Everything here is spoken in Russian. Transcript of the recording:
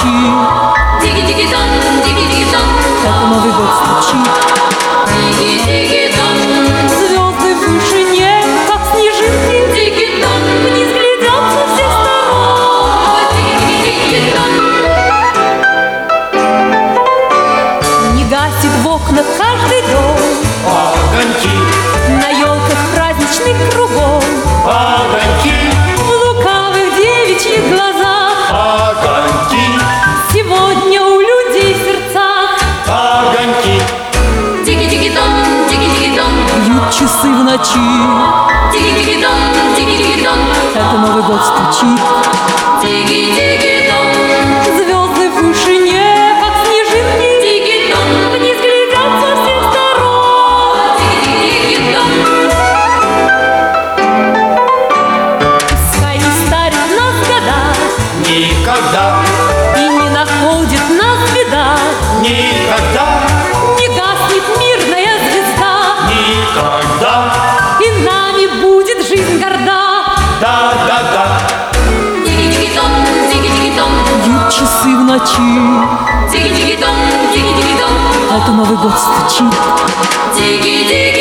ночи. Диги-диги-дон, диги-диги-дон, Это Новый год стучит. диги-диги-дон, Звезды в вышине, как снежинки, диги-дон, вниз глядят со всех сторон. диги-диги-дон, Не гасит в окнах каждый дом, Огоньки, на елках праздничных кругом, огоньки, в лукавых девичьих глазах. огоньки, Сегодня у людей в сердцах огоньки. диги-диги-дон, диги-диги-дон, бьют часы в ночи. диги-диги-дон, диги-диги-дон, Это Новый год стучит. диги-диги-дон, Звезды в вышине, как снежинки, диги-дон, вниз глядят со всех сторон. диги-диги-дон, Пускай не старит нас года Никогда, и не находит нас беда, никогда, не гаснет мирная звезда, никогда. и нами будет жизнь горда. Да-да-да, диги-диги-дон, диги-диги-дон, Бьют часы в ночи. диги-диги-дон, диги-диги-дон, Это Новый год стучит. диги-диги.